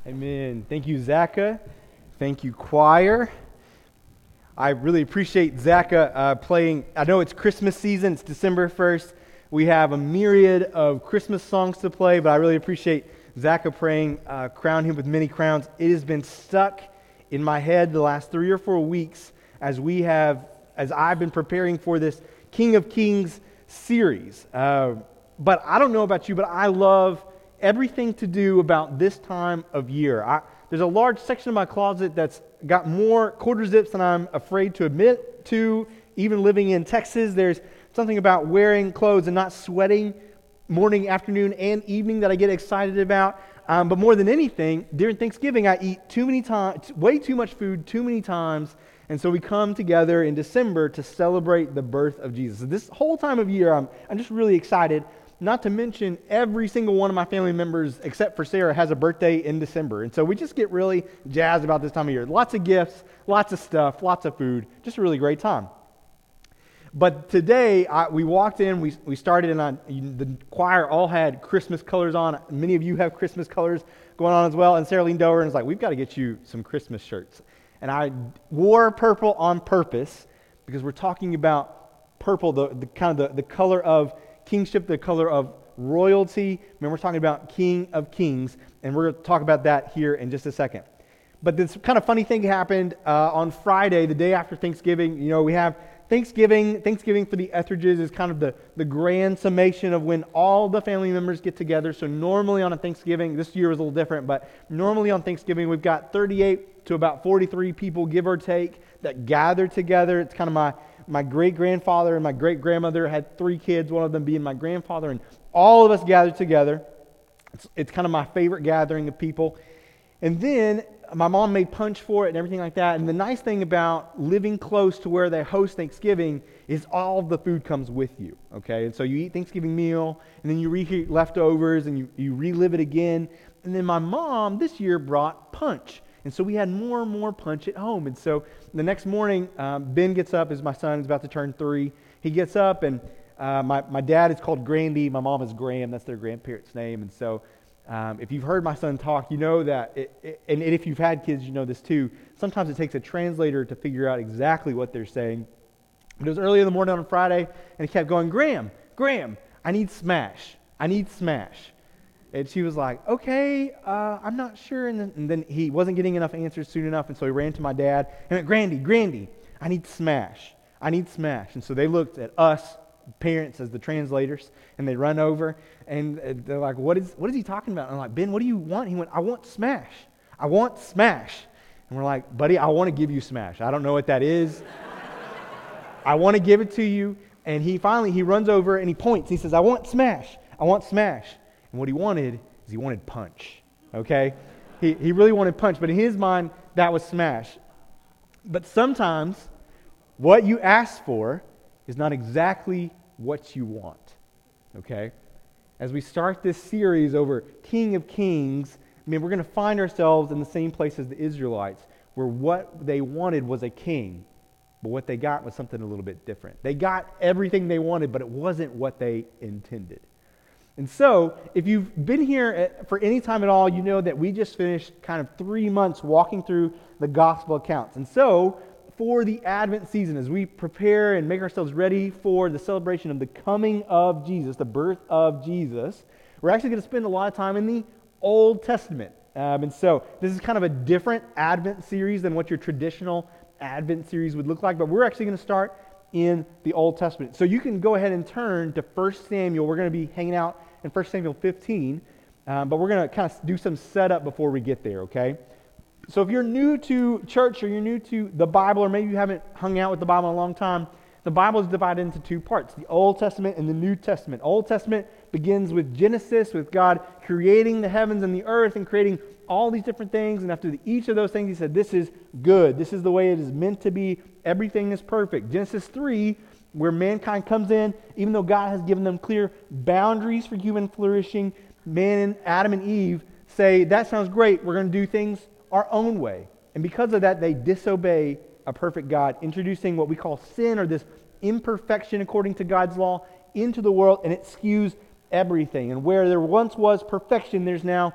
Amen. Thank you, Zaka. Thank you, choir. I really appreciate Zaka playing. I know it's Christmas season. It's December 1st. We have a myriad of Christmas songs to play, but I really appreciate Zaka praying, Crown Him with Many Crowns. It has been stuck in my head the last 3 or 4 weeks as I've been preparing for this King of Kings series. But I don't know about you, but I love everything to do about this time of year. There's a large section of my closet that's got more quarter zips than I'm afraid to admit to. Even living in Texas, there's something about wearing clothes and not sweating morning, afternoon, and evening that I get excited about. But more than anything, during Thanksgiving, I eat too many times, way too much food, too many times. And so we come together in December to celebrate the birth of Jesus. So this whole time of year, I'm just really excited. Not to mention, every single one of my family members, except for Sarah, has a birthday in December. And so we just get really jazzed about this time of year. Lots of gifts, lots of stuff, lots of food. Just a really great time. But today, we walked in, we started, and the choir all had Christmas colors on. Many of you have Christmas colors going on as well. And Sarah leaned over and was like, we've got to get you some Christmas shirts. And I wore purple on purpose because we're talking about purple, the color of kingship, the color of royalty. We're talking about King of Kings, and we're going to talk about that here in just a second. But this kind of funny thing happened on Friday, the day after Thanksgiving. You know, we have Thanksgiving. Thanksgiving for the Etheridges is kind of the grand summation of when all the family members get together. So normally on a Thanksgiving, this year was a little different, but normally on Thanksgiving we've got 38 to about 43 people, give or take, that gather together. It's kind of my great-grandfather and my great-grandmother had 3 kids, one of them being my grandfather, and all of us gathered together. It's kind of my favorite gathering of people. And then my mom made punch for it and everything like that. And the nice thing about living close to where they host Thanksgiving is all of the food comes with you, okay? And so you eat Thanksgiving meal, and then you reheat leftovers, and you relive it again. And then my mom this year brought punch. And so we had more and more punch at home. And so the next morning, Ben gets up, as my son is about to turn 3. He gets up, and my dad is called Grandy. My mom is Graham. That's their grandparents' name. And so if you've heard my son talk, you know that, and if you've had kids, you know this too. Sometimes it takes a translator to figure out exactly what they're saying. But it was early in the morning on Friday, and he kept going, Graham, I need smash. And she was like, okay, I'm not sure. And then he wasn't getting enough answers soon enough, and so he ran to my dad and went, Grandy, I need smash. And so they looked at us, parents, as the translators, and they run over, and they're like, what is he talking about? And I'm like, Ben, what do you want? He went, I want smash. And we're like, buddy, I want to give you smash. I don't know what that is. I want to give it to you. And he runs over and he points. He says, I want smash. And what he wanted is he wanted punch, okay? He really wanted punch, but in his mind, that was smash. But sometimes what you ask for is not exactly what you want, okay? As we start this series over King of Kings, we're going to find ourselves in the same place as the Israelites, where what they wanted was a king, but what they got was something a little bit different. They got everything they wanted, but it wasn't what they intended. And so, if you've been here for any time at all, you know that we just finished kind of 3 months walking through the gospel accounts. And so, for the Advent season, as we prepare and make ourselves ready for the celebration of the coming of Jesus, the birth of Jesus, we're actually going to spend a lot of time in the Old Testament. And so, this is kind of a different Advent series than what your traditional Advent series would look like, but we're actually going to start in the Old Testament. So you can go ahead and turn to 1 Samuel. We're going to be hanging out in 1 Samuel 15, but we're going to kind of do some setup before we get there, okay? So if you're new to church or you're new to the Bible, or maybe you haven't hung out with the Bible in a long time, the Bible is divided into 2 parts, the Old Testament and the New Testament. Old Testament begins with Genesis, with God creating the heavens and the earth and creating all these different things, and after each of those things, he said, this is good. This is the way it is meant to be. Everything is perfect. Genesis 3, where mankind comes in, even though God has given them clear boundaries for human flourishing, Adam and Eve say, that sounds great. We're going to do things our own way. And because of that, they disobey a perfect God, introducing what we call sin, or this imperfection according to God's law, into the world, and it skews everything. And where there once was perfection, there's now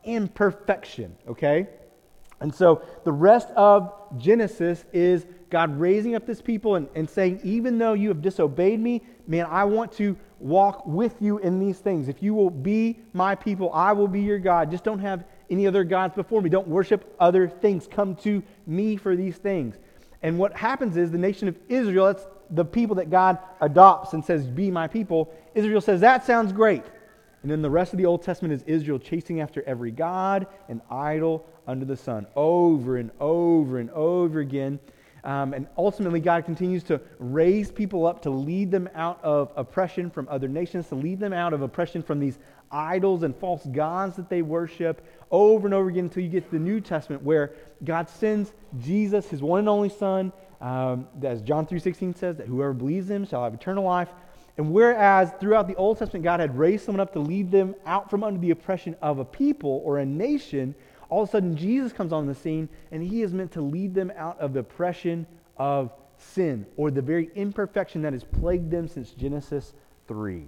imperfection, okay? And so the rest of Genesis is God raising up this people and saying, even though you have disobeyed me, man, I want to walk with you in these things. If you will be my people, I will be your God. Just don't have any other gods before me. Don't worship other things. Come to me for these things. And what happens is the nation of Israel, that's the people that God adopts and says, be my people. Israel says, that sounds great. And then the rest of the Old Testament is Israel chasing after every god and idol under the sun over and over and over again. And ultimately, God continues to raise people up to lead them out of oppression from other nations, to lead them out of oppression from these idols and false gods that they worship over and over again until you get to the New Testament where God sends Jesus, his one and only Son, as John 3:16 says, that whoever believes in him shall have eternal life. And whereas throughout the Old Testament, God had raised someone up to lead them out from under the oppression of a people or a nation, all of a sudden Jesus comes on the scene and he is meant to lead them out of the oppression of sin or the very imperfection that has plagued them since Genesis 3.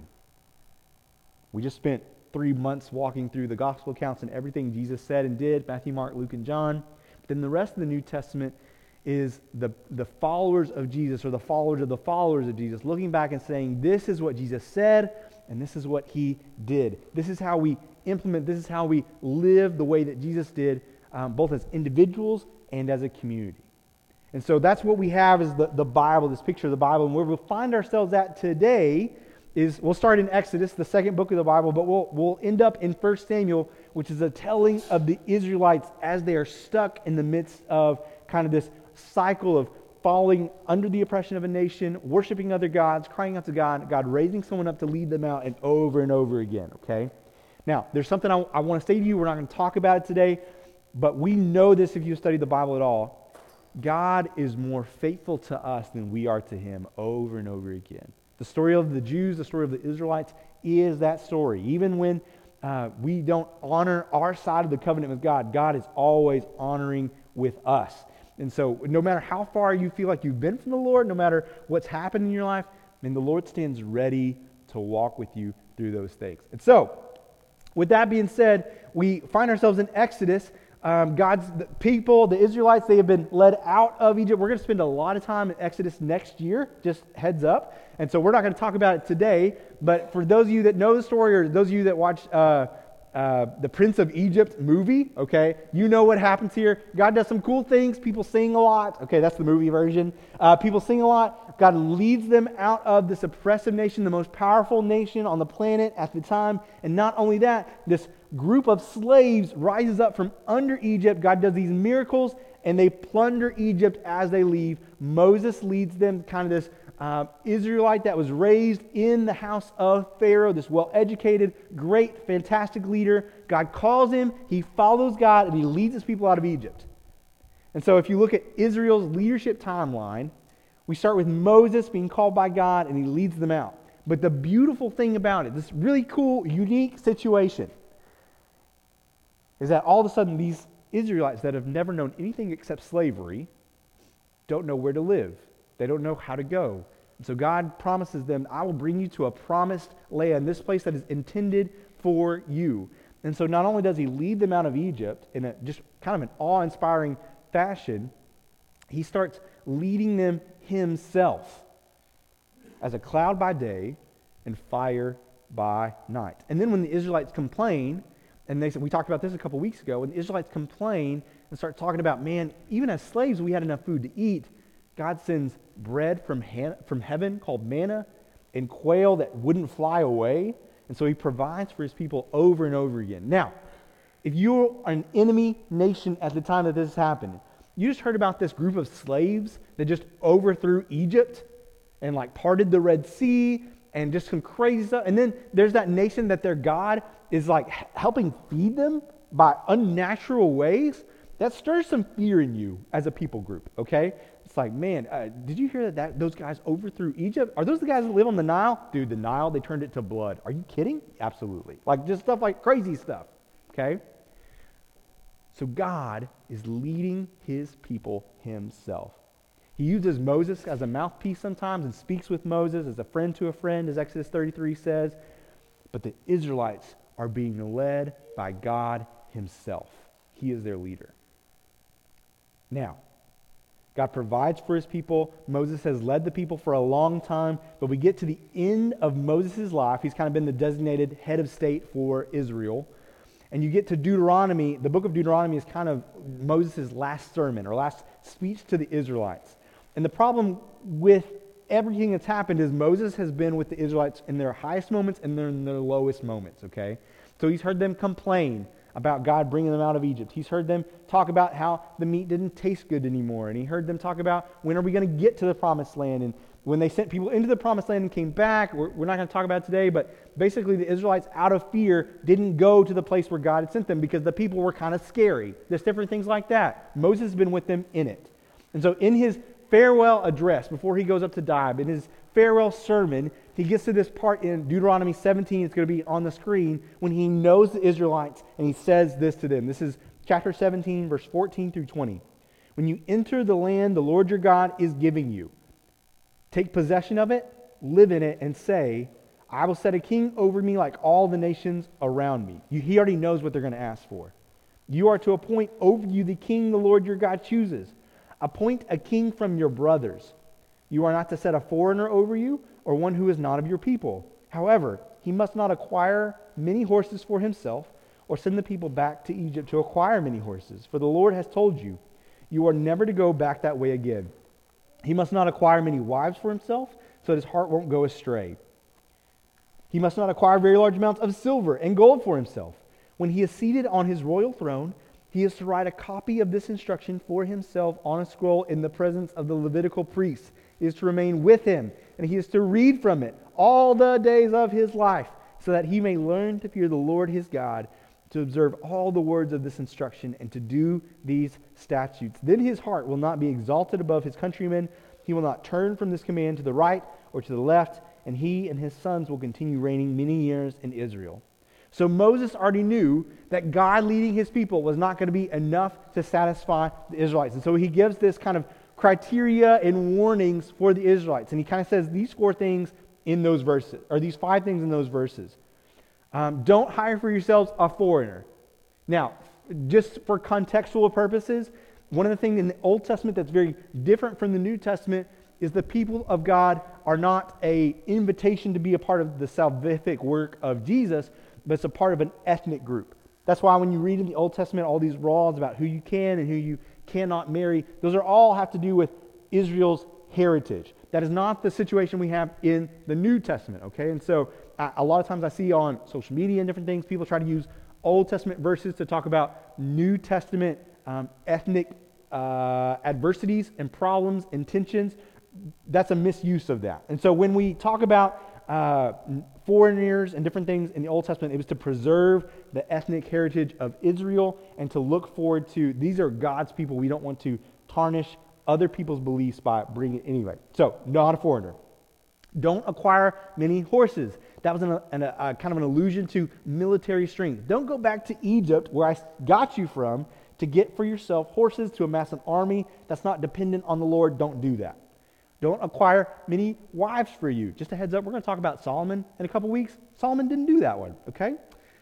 We just spent 3 months walking through the gospel accounts and everything Jesus said and did, Matthew, Mark, Luke, and John. But then the rest of the New Testament is the followers of Jesus or the followers of Jesus looking back and saying, this is what Jesus said and this is what he did. This is how we implement, this is how we live the way that Jesus did, both as individuals and as a community. And so that's what we have is the Bible, this picture of the Bible. And where we'll find ourselves at today is, we'll start in Exodus, the second book of the Bible, but we'll end up in 1 Samuel, which is a telling of the Israelites as they are stuck in the midst of kind of this cycle of falling under the oppression of a nation, worshiping other gods, crying out to God, God raising someone up to lead them out, and over again, okay? Now, there's something I want to say to you. We're not going to talk about it today, but we know this if you study the Bible at all. God is more faithful to us than we are to him over and over again. The story of the Jews, the story of the Israelites is that story. Even when we don't honor our side of the covenant with God, God is always honoring with us. And so no matter how far you feel like you've been from the Lord, no matter what's happened in your life, the Lord stands ready to walk with you through those things. And so, with that being said, we find ourselves in Exodus. God's people, the Israelites, they have been led out of Egypt. We're going to spend a lot of time in Exodus next year, just heads up. And so we're not going to talk about it today, but for those of you that know the story or those of you that watch the Prince of Egypt movie, okay, you know what happens here. God does some cool things. People sing a lot. Okay, that's the movie version. People sing a lot. God leads them out of this oppressive nation, the most powerful nation on the planet at the time. And not only that, this group of slaves rises up from under Egypt. God does these miracles, and they plunder Egypt as they leave. Moses leads them, kind of this Israelite that was raised in the house of Pharaoh, this well-educated, great, fantastic leader. God calls him, he follows God, and he leads his people out of Egypt. And so if you look at Israel's leadership timeline, we start with Moses being called by God, and he leads them out. But the beautiful thing about it, this really cool, unique situation, is that all of a sudden these Israelites that have never known anything except slavery don't know where to live. They don't know how to go. And so God promises them, I will bring you to a promised land, this place that is intended for you. And so not only does he lead them out of Egypt in a just kind of an awe-inspiring fashion, he starts leading them himself as a cloud by day and fire by night. And then when the Israelites complain, and they said, we talked about this a couple weeks ago, when the Israelites complain and start talking about, man, even as slaves we had enough food to eat, God sends bread from heaven called manna and quail that wouldn't fly away. And so he provides for his people over and over again. Now, if you're an enemy nation at the time that this happened, you just heard about this group of slaves that just overthrew Egypt and like parted the Red Sea and just some crazy stuff. And then there's that nation that their God is like helping feed them by unnatural ways. That stirs some fear in you as a people group, okay? It's like, man, did you hear that those guys overthrew Egypt? Are those the guys that live on the Nile? Dude, the Nile, they turned it to blood. Are you kidding? Absolutely. Like just stuff like crazy stuff, okay? So God is leading his people himself. He uses Moses as a mouthpiece sometimes and speaks with Moses as a friend to a friend, as Exodus 33 says. But the Israelites are being led by God himself. He is their leader. Now, God provides for his people. Moses has led the people for a long time, but we get to the end of Moses' life. He's kind of been the designated head of state for Israel. And you get to Deuteronomy. The book of Deuteronomy is kind of Moses' last sermon or last speech to the Israelites. And the problem with everything that's happened is Moses has been with the Israelites in their highest moments and in their lowest moments, okay? So he's heard them complain about God bringing them out of Egypt. He's heard them talk about how the meat didn't taste good anymore. And he heard them talk about when are we going to get to the promised land. And when they sent people into the promised land and came back, we're not going to talk about it today, but basically the Israelites, out of fear, didn't go to the place where God had sent them because the people were kind of scary. There's different things like that. Moses has been with them in it. And so in his farewell address, before he goes up to die, in his farewell sermon, he gets to this part in Deuteronomy 17, it's going to be on the screen, when he knows the Israelites and he says this to them. This is chapter 17, verse 14 through 20. When you enter the land the Lord your God is giving you, take possession of it, live in it, and say, I will set a king over me like all the nations around me. He already knows what they're going to ask for. You are to appoint over you the king the Lord your God chooses. Appoint a king from your brothers. You are not to set a foreigner over you or one who is not of your people. However, he must not acquire many horses for himself or send the people back to Egypt to acquire many horses. For the Lord has told you, you are never to go back that way again. He must not acquire many wives for himself, so that his heart won't go astray. He must not acquire very large amounts of silver and gold for himself. When he is seated on his royal throne, he is to write a copy of this instruction for himself on a scroll in the presence of the Levitical priests. He is to remain with him, and he is to read from it all the days of his life, so that he may learn to fear the Lord his God, to observe all the words of this instruction, and to do these statutes. Then his heart will not be exalted above his countrymen. He will not turn from this command to the right or to the left, and he and his sons will continue reigning many years in Israel. So Moses already knew that God leading his people was not going to be enough to satisfy the Israelites. And so he gives this kind of criteria and warnings for the Israelites. And he kind of says these 4 things in those verses, or these 5 things in those verses. Don't hire for yourselves a foreigner. Now, just for contextual purposes, one of the things in the Old Testament that's very different from the New Testament is the people of God are not an invitation to be a part of the salvific work of Jesus, but it's a part of an ethnic group. That's why when you read in the Old Testament all these laws about who you can and who you cannot marry, those are all have to do with Israel's heritage. That is not the situation we have in the New Testament, okay? And so a lot of times I see on social media and different things, people try to use Old Testament verses to talk about New Testament ethnic adversities and problems and tensions. That's a misuse of that. And so when we talk about foreigners and different things in the Old Testament, it was to preserve the ethnic heritage of Israel and to look forward to, these are God's people. We don't want to tarnish other people's beliefs by bringing it anyway. So, not a foreigner. Don't acquire many horses. That was a kind of an allusion to military strength. Don't go back to Egypt, where I got you from, to get for yourself horses to amass an army that's not dependent on the Lord. Don't do that. Don't acquire many wives for you. Just a heads up, we're going to talk about Solomon in a couple weeks. Solomon didn't do that one, okay?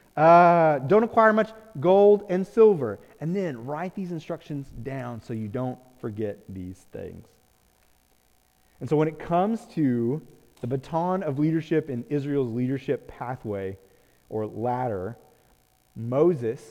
Don't acquire much gold and silver. And then write these instructions down so you don't forget these things. And so when it comes to the baton of leadership in Israel's leadership pathway or ladder, Moses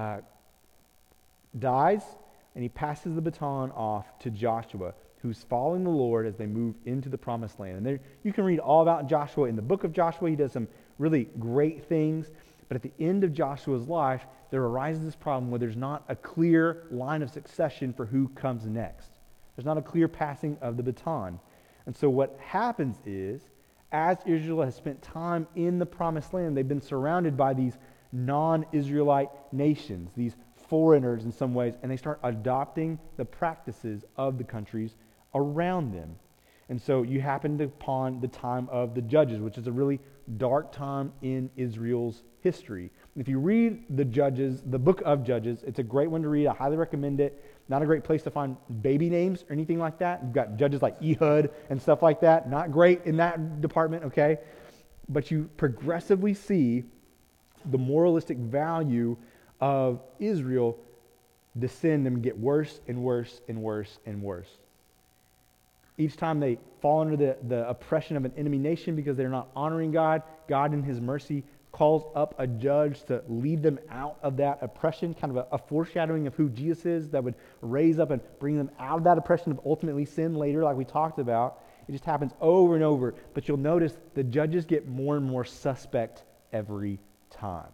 dies and he passes the baton off to Joshua, who's following the Lord as they move into the promised land. And there, you can read all about Joshua in the book of Joshua. He does some really great things. But at the end of Joshua's life, there arises this problem where there's not a clear line of succession for who comes next. There's not a clear passing of the baton. And so what happens is, as Israel has spent time in the promised land, they've been surrounded by these non-Israelite nations, these foreigners in some ways, and they start adopting the practices of the countries around them. And so you happen upon the time of the Judges, which is a really dark time in Israel's history. If you read the Judges, the book of Judges, it's a great one to read. I highly recommend it. Not a great place to find baby names or anything like that. You've got judges like Ehud and stuff like that. Not great in that department, okay? But you progressively see the moralistic value of Israel descend and get worse and worse and worse and worse. Each time they fall under the oppression of an enemy nation because they're not honoring God, God in his mercy calls up a judge to lead them out of that oppression, kind of a foreshadowing of who Jesus is that would raise up and bring them out of that oppression of ultimately sin later, like we talked about. It just happens over and over. But you'll notice the judges get more and more suspect every time.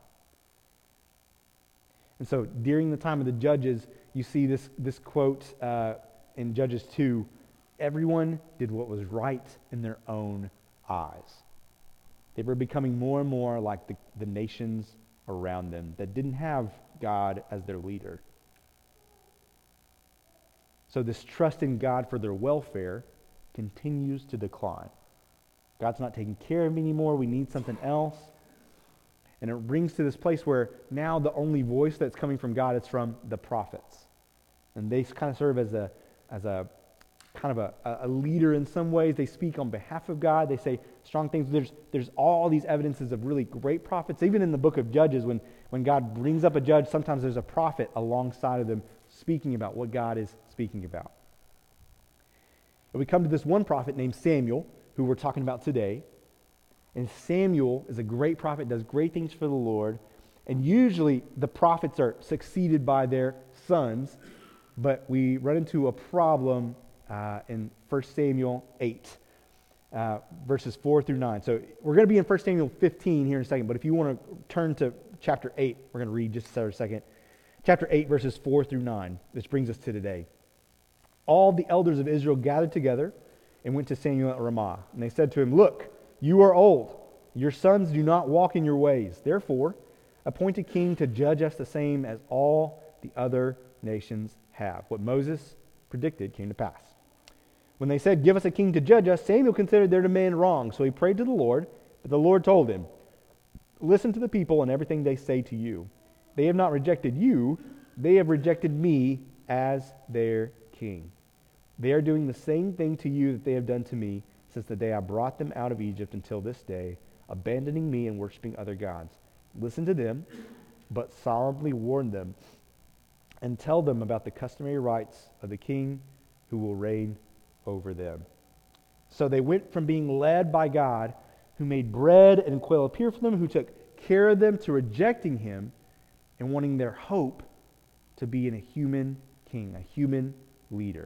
And so during the time of the judges, you see this quote in Judges 2, everyone did what was right in their own eyes. They were becoming more and more like the nations around them that didn't have God as their leader. So this trust in God for their welfare continues to decline. God's not taking care of me anymore. We need something else. And it brings to this place where now the only voice that's coming from God is from the prophets. And they kind of serve as a kind of a leader in some ways. They speak on behalf of God. They say strong things. There's all these evidences of really great prophets. Even in the book of Judges, when God brings up a judge, sometimes there's a prophet alongside of them speaking about what God is speaking about. And we come to this one prophet named Samuel, who we're talking about today. And Samuel is a great prophet, does great things for the Lord. And usually the prophets are succeeded by their sons. But we run into a problem in 1 Samuel 8, verses 4 through 9. So we're going to be in 1 Samuel 15 here in a second, but if you want to turn to chapter 8, we're going to read just a second. Chapter 8, verses 4 through 9, which brings us to today. All the elders of Israel gathered together and went to Samuel at Ramah. And they said to him, "Look, you are old. Your sons do not walk in your ways. Therefore, appoint a king to judge us the same as all the other nations have." What Moses predicted came to pass. When they said, "Give us a king to judge us," Samuel considered their demand wrong. So he prayed to the Lord, but the Lord told him, "Listen to the people and everything they say to you. They have not rejected you, they have rejected me as their king. They are doing the same thing to you that they have done to me since the day I brought them out of Egypt until this day, abandoning me and worshiping other gods. Listen to them, but solemnly warn them and tell them about the customary rights of the king who will reign over them." So they went from being led by God, who made bread and quail appear for them, who took care of them, to rejecting him and wanting their hope to be in a human king, a human leader.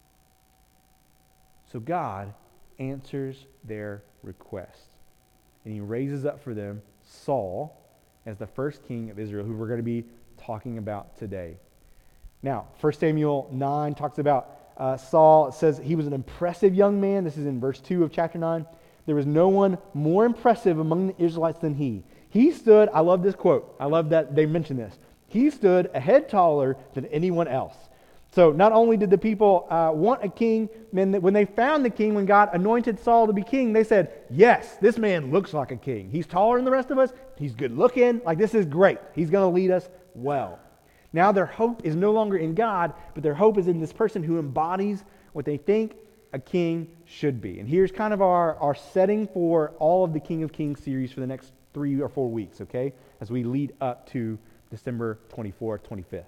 So God answers their request, and he raises up for them Saul as the first king of Israel, who we're going to be talking about today. Now, 1 Samuel 9 talks about Saul. It says he was an impressive young man. This is in verse 2 of chapter 9. There was no one more impressive among the Israelites than he. He stood, I love this quote. I love that they mention this. He stood a head taller than anyone else. So not only did the people want a king, when they found the king, when God anointed Saul to be king, they said, "Yes, this man looks like a king. He's taller than the rest of us. He's good looking. Like, this is great. He's going to lead us well." Now their hope is no longer in God, but their hope is in this person who embodies what they think a king should be. And here's kind of our setting for all of the King of Kings series for the next 3 or 4 weeks, okay? As we lead up to December 24th, 25th.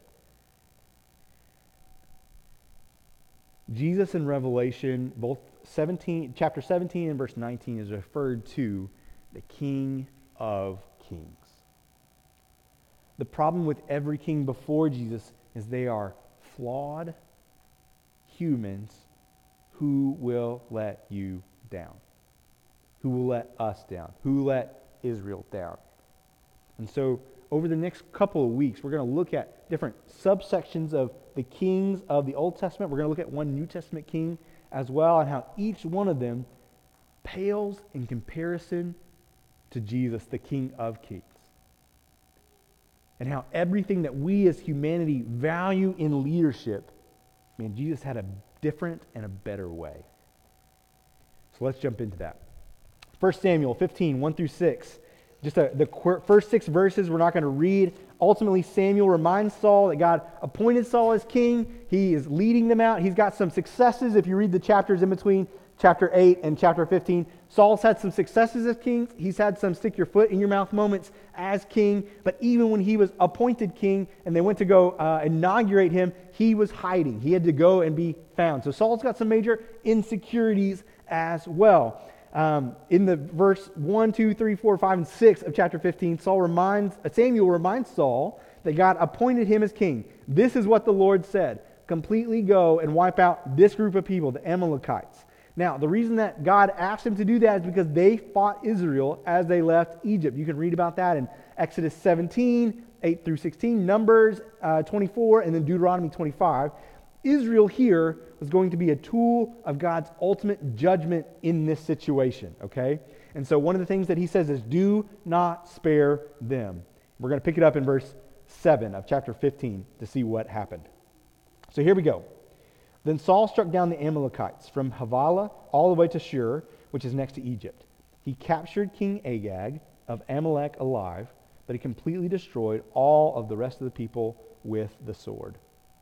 Jesus in Revelation, both chapter 17 and verse 19, is referred to the King of Kings. The problem with every king before Jesus is they are flawed humans who will let you down, who will let us down, who let Israel down. And so over the next couple of weeks, we're going to look at different subsections of the kings of the Old Testament. We're going to look at one New Testament king as well, and how each one of them pales in comparison to Jesus, the King of Kings. And how everything that we as humanity value in leadership, man, Jesus had a different and a better way. So let's jump into that. 1 Samuel 15, 1 through 6. Just the first 6 verses we're not going to read. Ultimately, Samuel reminds Saul that God appointed Saul as king. He is leading them out. He's got some successes. If you read the chapters in between chapter 8 and chapter 15, Saul's had some successes as king. He's had some stick your foot in your mouth moments as king. But even when he was appointed king and they went to go inaugurate him, he was hiding. He had to go and be found. So Saul's got some major insecurities as well. In the verse 1, 2, 3, 4, 5, and 6 of chapter 15, Samuel reminds Saul that God appointed him as king. This is what the Lord said. Completely go and wipe out this group of people, the Amalekites. Now, the reason that God asked him to do that is because they fought Israel as they left Egypt. You can read about that in Exodus 17, 8 through 16, Numbers 24, and then Deuteronomy 25. Israel here was going to be a tool of God's ultimate judgment in this situation, okay? And so one of the things that he says is, do not spare them. We're going to pick it up in verse 7 of chapter 15 to see what happened. So here we go. Then Saul struck down the Amalekites from Havilah all the way to Shur, which is next to Egypt. He captured King Agag of Amalek alive, but he completely destroyed all of the rest of the people with the sword.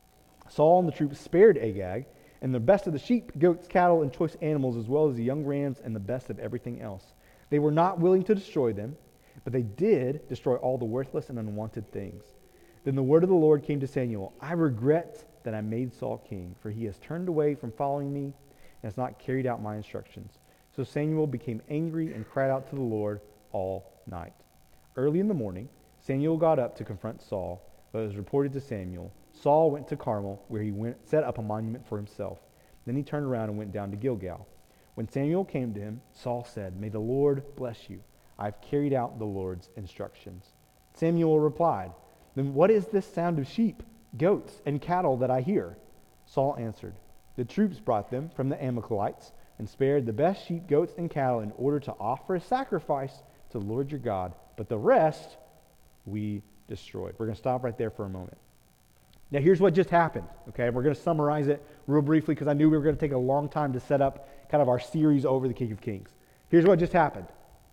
Saul and the troops spared Agag, and the best of the sheep, goats, cattle, and choice animals, as well as the young rams and the best of everything else. They were not willing to destroy them, but they did destroy all the worthless and unwanted things. Then the word of the Lord came to Samuel, I regret that I made Saul king, for he has turned away from following me and has not carried out my instructions. So Samuel became angry and cried out to the Lord all night. Early in the morning, Samuel got up to confront Saul, but it was reported to Samuel, Saul went to Carmel, where he set up a monument for himself. Then he turned around and went down to Gilgal. When Samuel came to him, Saul said, May the Lord bless you. I have carried out the Lord's instructions. Samuel replied, Then what is this sound of sheep, goats, and cattle that I hear? Saul answered, The troops brought them from the Amalekites and spared the best sheep, goats, and cattle in order to offer a sacrifice to the Lord your God. But the rest we destroyed. We're going to stop right there for a moment. Now here's what just happened, okay? We're going to summarize it real briefly because I knew we were going to take a long time to set up kind of our series over the King of Kings. Here's what just happened.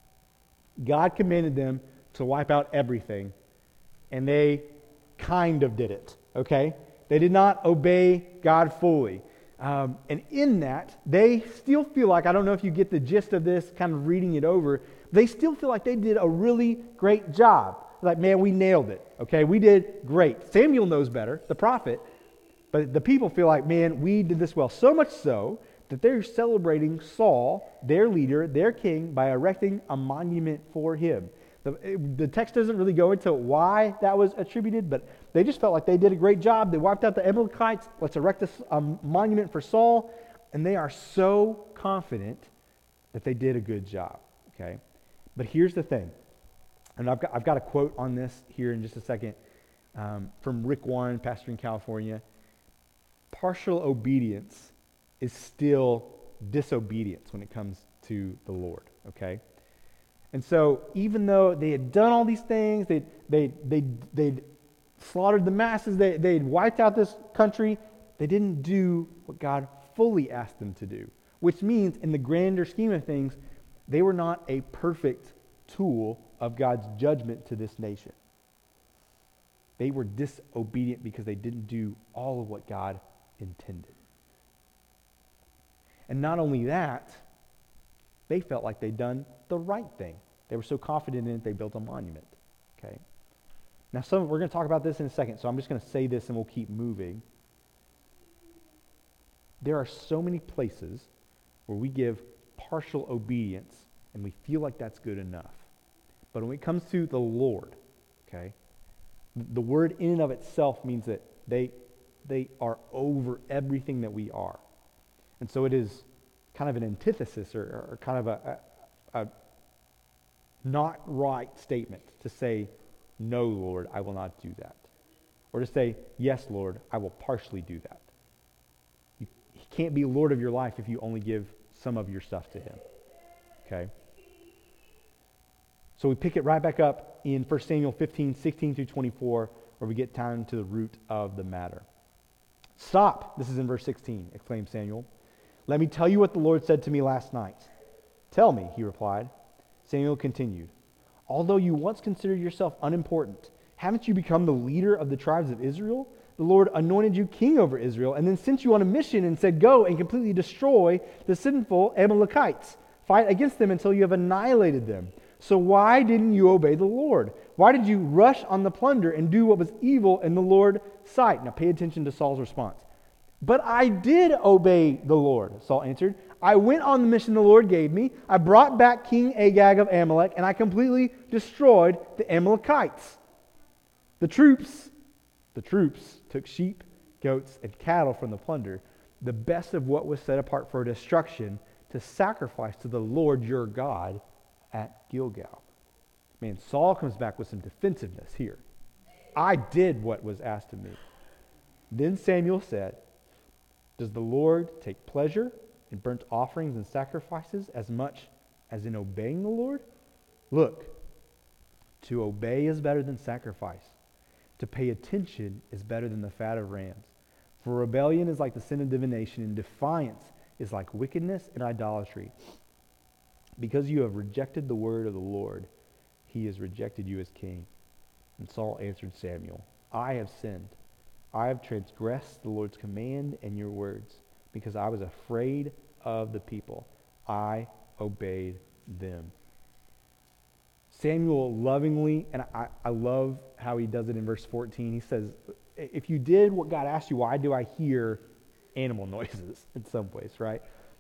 God commanded them to wipe out everything, and they kind of did it, okay? They did not obey God fully. And in that, they still feel like, I don't know if you get the gist of this, kind of reading it over, they still feel like they did a really great job. Like, man, we nailed it, okay? We did great. Samuel knows better, the prophet, but the people feel like, man, we did this well. So much so that they're celebrating Saul, their leader, their king, by erecting a monument for him. The text doesn't really go into why that was attributed, but they just felt like they did a great job. They wiped out the Amalekites. Let's erect a monument for Saul. And they are so confident that they did a good job, okay? But here's the thing. And I've got a quote on this here in just a second from Rick Warren, pastor in California. Partial obedience is still disobedience when it comes to the Lord, okay? And so even though they had done all these things, they'd slaughtered the masses, they'd wiped out this country, they didn't do what God fully asked them to do, which means in the grander scheme of things, they were not a perfect tool of God's judgment to this nation. They were disobedient because they didn't do all of what God intended. And not only that, they felt like they'd done the right thing. They were so confident in it, they built a monument. Okay. Now, we're going to talk about this in a second, so I'm just going to say this and we'll keep moving. There are so many places where we give partial obedience and we feel like that's good enough. But when it comes to the Lord, okay, the word in and of itself means that they are over everything that we are. And so it is kind of an antithesis or kind of a not right statement to say, no, Lord, I will not do that. Or to say, yes, Lord, I will partially do that. He can't be Lord of your life if you only give some of your stuff to him. Okay? So we pick it right back up in 1 Samuel 15, 16 through 24, where we get down to the root of the matter. Stop, this is in verse 16, exclaimed Samuel. Let me tell you what the Lord said to me last night. Tell me, he replied. Samuel continued, although you once considered yourself unimportant, haven't you become the leader of the tribes of Israel? The Lord anointed you king over Israel and then sent you on a mission and said, go and completely destroy the sinful Amalekites. Fight against them until you have annihilated them. So why didn't you obey the Lord? Why did you rush on the plunder and do what was evil in the Lord's sight?" Now pay attention to Saul's response. "But I did obey the Lord," Saul answered. "I went on the mission the Lord gave me. I brought back King Agag of Amalek, and I completely destroyed the Amalekites." The troops took sheep, goats, and cattle from the plunder, the best of what was set apart for destruction, to sacrifice to the Lord your God at Gilgal. Man, Saul comes back with some defensiveness here. I did what was asked of me. Then Samuel said, "Does the Lord take pleasure in burnt offerings and sacrifices as much as in obeying the Lord? Look, to obey is better than sacrifice. To pay attention is better than the fat of rams. For rebellion is like the sin of divination, and defiance is like wickedness and idolatry. Because you have rejected the word of the Lord, he has rejected you as king." And Saul answered Samuel, "I have sinned. I have transgressed the Lord's command and your words, because I was afraid of the people. I obeyed them." Samuel lovingly, and I love how he does it in verse 14, he says, if you did what God asked you, why do I hear animal noises in some place, right?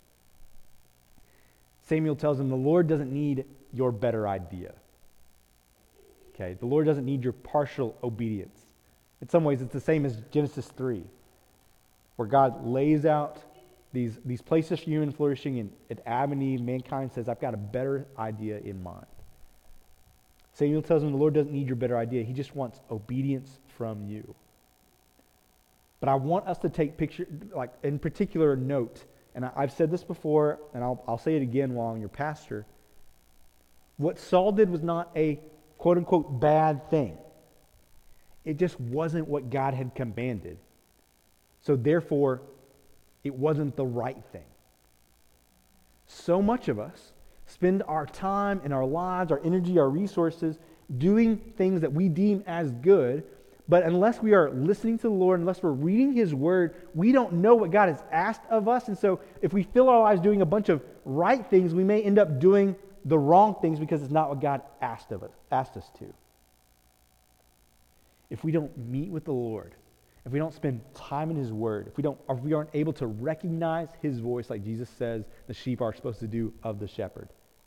Samuel tells him the Lord doesn't need your better idea. Okay, the Lord doesn't need your partial obedience. In some ways, it's the same as Genesis 3, where God lays out these places for human flourishing, and at Adam and Eve, mankind says, "I've got a better idea in mind." Samuel tells him the Lord doesn't need your better idea. He just wants obedience from you. But I want us to take picture, like in particular, note, and I've said this before, and I'll say it again while I'm your pastor. What Saul did was not a quote-unquote bad thing. It just wasn't what God had commanded. So therefore, it wasn't the right thing. So much of us spend our time and our lives, our energy, our resources doing things that we deem as good, but unless we are listening to the Lord, unless we're reading His Word, we don't know what God has asked of us. And so if we fill our lives doing a bunch of right things, we may end up doing the wrong things because it's not what God asked us to. If we don't meet with the Lord, if we don't spend time in His Word, if we aren't able to recognize His voice, like Jesus says the sheep are supposed to do of the shepherd,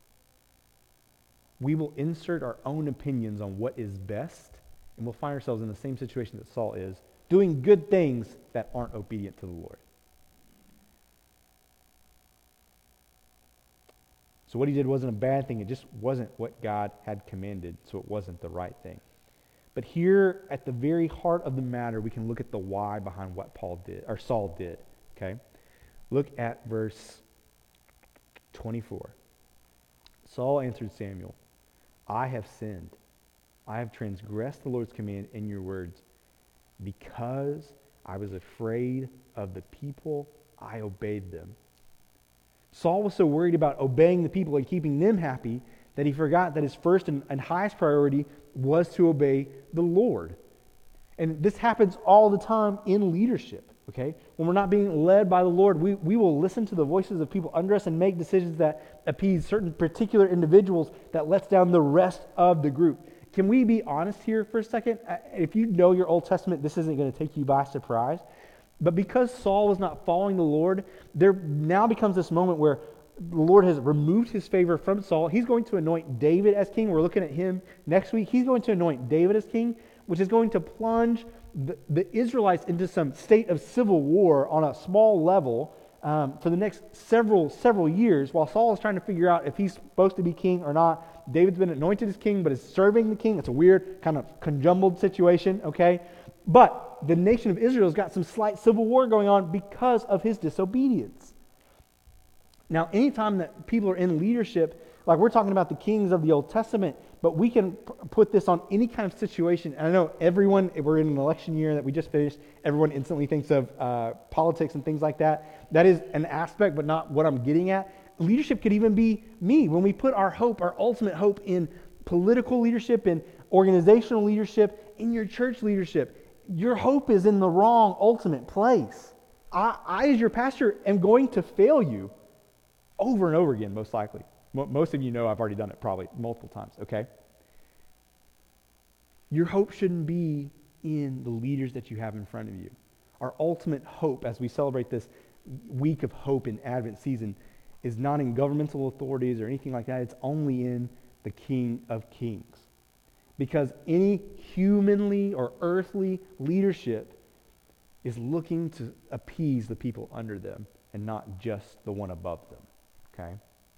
we will insert our own opinions on what is best, and we'll find ourselves in the same situation that Saul is, doing good things that aren't obedient to the Lord. So what he did wasn't a bad thing. It just wasn't what God had commanded, so it wasn't the right thing. But here, at the very heart of the matter, we can look at the why behind what Saul did. Okay, look at verse 24. Saul answered Samuel, "I have sinned. I have transgressed the Lord's command in your words. Because I was afraid of the people, I obeyed them." Saul was so worried about obeying the people and keeping them happy that he forgot that his first and highest priority was to obey the Lord. And this happens all the time in leadership, okay? When we're not being led by the Lord, we will listen to the voices of people under us and make decisions that appease certain particular individuals that lets down the rest of the group. Can we be honest here for a second? If you know your Old Testament, this isn't going to take you by surprise. But because Saul was not following the Lord, there now becomes this moment where the Lord has removed His favor from Saul. He's going to anoint David as king. We're looking at him next week. He's going to anoint David as king, which is going to plunge the Israelites into some state of civil war on a small level for the next several years, while Saul is trying to figure out if he's supposed to be king or not. David's been anointed as king, but is serving the king. It's a weird kind of conjumbled situation, okay? But the nation of Israel has got some slight civil war going on because of his disobedience. Now, anytime that people are in leadership, like we're talking about the kings of the Old Testament, but we can put this on any kind of situation. And I know everyone, if we're in an election year that we just finished, everyone instantly thinks of politics and things like that. That is an aspect, but not what I'm getting at. Leadership could even be me. When we put our hope, our ultimate hope, in political leadership, in organizational leadership, in your church leadership, your hope is in the wrong ultimate place. I as your pastor, am going to fail you over and over again, most likely. Most of you know I've already done it probably multiple times, okay? Your hope shouldn't be in the leaders that you have in front of you. Our ultimate hope as we celebrate this week of hope in Advent season is not in governmental authorities or anything like that. It's only in the King of Kings. Because any humanly or earthly leadership is looking to appease the people under them and not just the one above them, okay?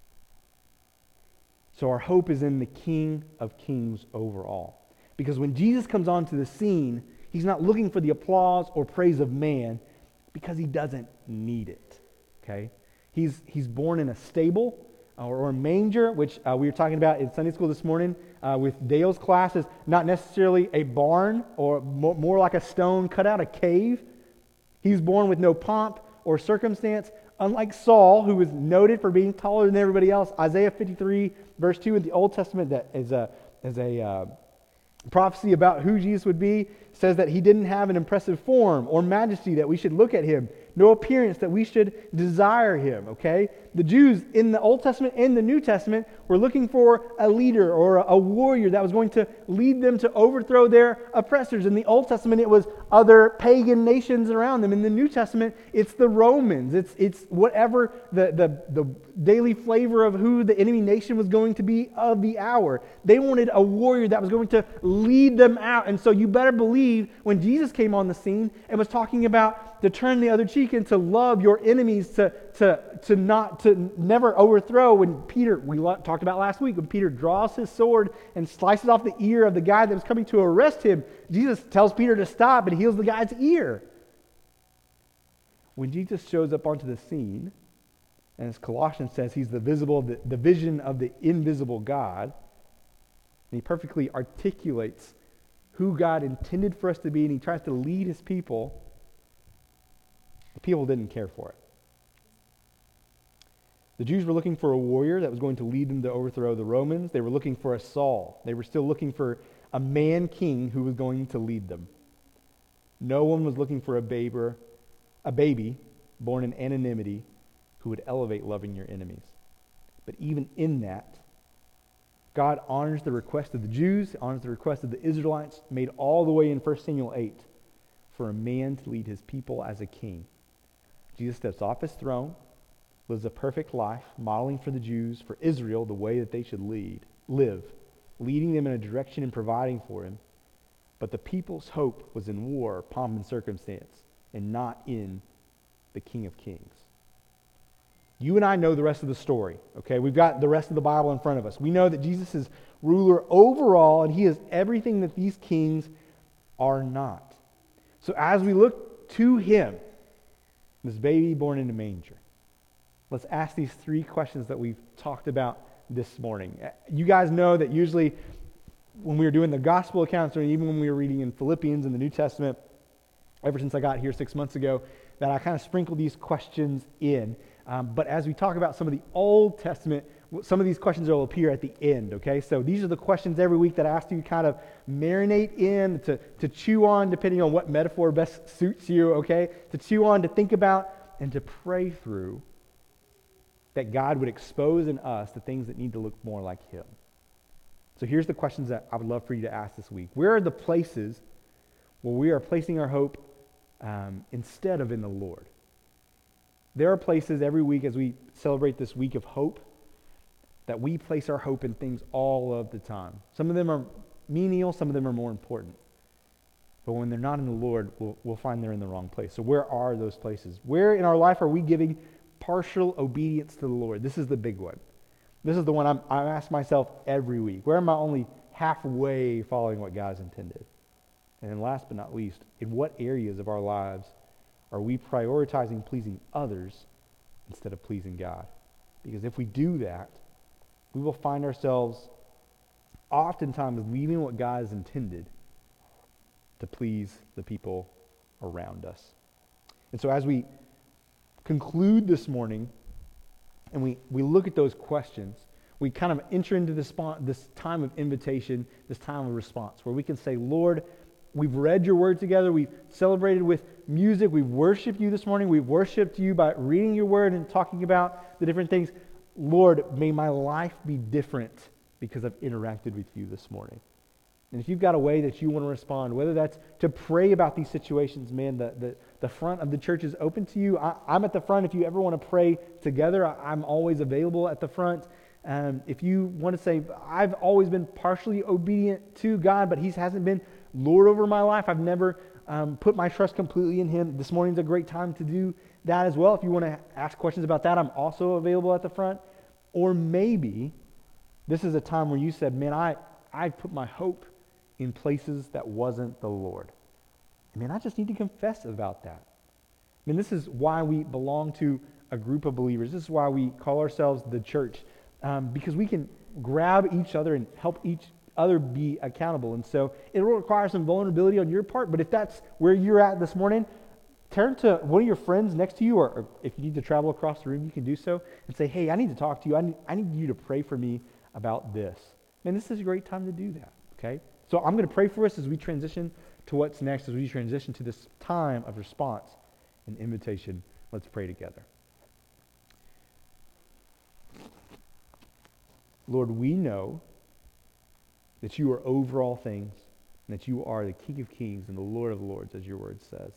So our hope is in the King of Kings overall. Because when Jesus comes onto the scene, he's not looking for the applause or praise of man because he doesn't need it, okay? He's born in a stable or a manger, which we were talking about in Sunday school this morning with Dale's classes, not necessarily a barn or more like a stone cut out, a cave. He's born with no pomp or circumstance, unlike Saul, who was noted for being taller than everybody else. Isaiah 53, verse 2 in the Old Testament, that is a prophecy about who Jesus would be, says that he didn't have an impressive form or majesty that we should look at him, no appearance that we should desire him, okay? The Jews in the Old Testament and the New Testament were looking for a leader or a warrior that was going to lead them to overthrow their oppressors. In the Old Testament, it was other pagan nations around them. In the New Testament, it's the Romans. It's whatever the daily flavor of who the enemy nation was going to be of the hour. They wanted a warrior that was going to lead them out. And so you better believe when Jesus came on the scene and was talking about to turn the other cheek and to love your enemies, to never overthrow. When Peter, we talked about last week, when Peter draws his sword and slices off the ear of the guy that was coming to arrest him, Jesus tells Peter to stop and heals the guy's ear. When Jesus shows up onto the scene, and as Colossians says, he's the vision of the invisible God, and he perfectly articulates who God intended for us to be, and he tries to lead his people. The people didn't care for it. The Jews were looking for a warrior that was going to lead them to overthrow the Romans. They were looking for a Saul. They were still looking for a man king who was going to lead them. No one was looking for a baby born in anonymity who would elevate loving your enemies. But even in that, God honors the request of the Jews, honors the request of the Israelites, made all the way in 1 Samuel 8, for a man to lead his people as a king. Jesus steps off his throne, lives a perfect life, modeling for the Jews, for Israel, the way that they should live, leading them in a direction and providing for him. But the people's hope was in war, pomp, and circumstance, and not in the King of Kings. You and I know the rest of the story, okay? We've got the rest of the Bible in front of us. We know that Jesus is ruler overall, and he is everything that these kings are not. So as we look to him, this baby born in a manger, let's ask these three questions that we've talked about this morning. You guys know that usually when we were doing the gospel accounts, or even when we were reading in Philippians in the New Testament, ever since I got here 6 months ago, that I kind of sprinkle these questions in. But as we talk about some of the Old Testament, some of these questions will appear at the end, okay? So these are the questions every week that I ask you to kind of marinate in, to chew on, depending on what metaphor best suits you, okay? To chew on, to think about, and to pray through, that God would expose in us the things that need to look more like him. So here's the questions that I would love for you to ask this week. Where are the places where we are placing our hope instead of in the Lord? There are places every week as we celebrate this week of hope that we place our hope in things all of the time. Some of them are menial, some of them are more important. But when they're not in the Lord, we'll find they're in the wrong place. So where are those places? Where in our life are we giving partial obedience to the Lord? This is the big one. This is the one I ask myself every week. Where am I only halfway following what God's intended? And then last but not least, in what areas of our lives are we prioritizing pleasing others instead of pleasing God? Because if we do that, we will find ourselves oftentimes leaving what God has intended to please the people around us. And so as we conclude this morning and we look at those questions, we kind of enter into this time of invitation, this time of response, where we can say, Lord, we've read your word together, we've celebrated with music, we've worshiped you this morning, we've worshiped you by reading your word and talking about the different things. Lord, may my life be different because I've interacted with you this morning. And if you've got a way that you want to respond, whether that's to pray about these situations, man, the front of the church is open to you. I'm at the front. If you ever want to pray together, I'm always available at the front. If you want to say, I've always been partially obedient to God, but He hasn't been Lord over my life. I've never put my trust completely in Him. This morning's a great time to do that as well. If you want to ask questions about that, I'm also available at the front. Or maybe this is a time where you said, man, I put my hope in places that wasn't the Lord. Man, I just need to confess about that. I mean, this is why we belong to a group of believers. This is why we call ourselves the church, because we can grab each other and help each other be accountable. And so it will require some vulnerability on your part, but if that's where you're at this morning, turn to one of your friends next to you, or if you need to travel across the room, you can do so, and say, hey, I need to talk to you. I need you to pray for me about this. And this is a great time to do that, okay? So I'm going to pray for us as we transition to what's next, as we transition to this time of response and invitation. Let's pray together. Lord, we know that you are over all things, and that you are the King of kings and the Lord of lords, as your word says.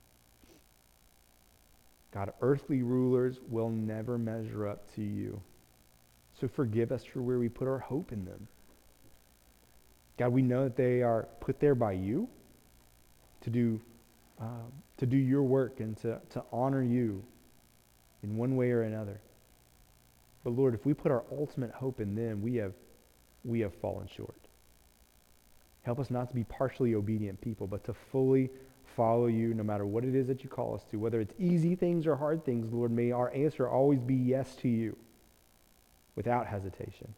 God, earthly rulers will never measure up to you. So forgive us for where we put our hope in them. God, we know that they are put there by you to do your work and to honor you in one way or another. But Lord, if we put our ultimate hope in them, we have fallen short. Help us not to be partially obedient people, but to fully follow you no matter what it is that you call us to. Whether it's easy things or hard things, Lord, may our answer always be yes to you without hesitation.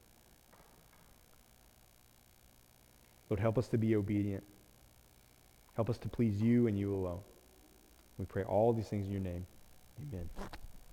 Lord, help us to be obedient. Help us to please you and you alone. We pray all these things in your name. Amen.